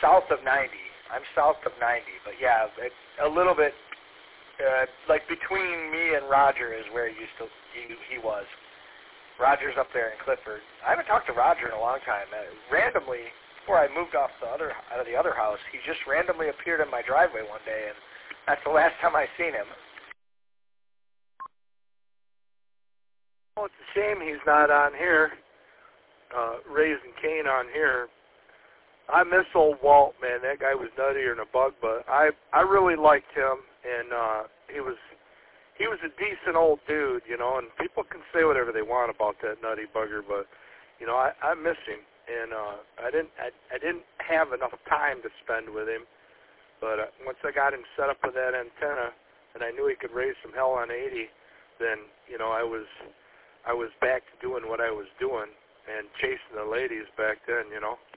south of 90. I'm south of 90, but yeah, a little bit, like between me and Roger is where he was. Roger's up there in Clifford. I haven't talked to Roger in a long time. Randomly, before I moved out of the other house, he just randomly appeared in my driveway one day, and that's the last time I seen him. Well, it's a shame he's not on here, raising Cain on here. I miss old Walt, man. That guy was nuttier than a bug, but I really liked him, and he was a decent old dude, you know. And people can say whatever they want about that nutty bugger, but you know, I miss him, and I didn't have enough time to spend with him. But once I got him set up with that antenna, and I knew he could raise some hell on 80, then you know I was back to doing what I was doing and chasing the ladies back then, you know.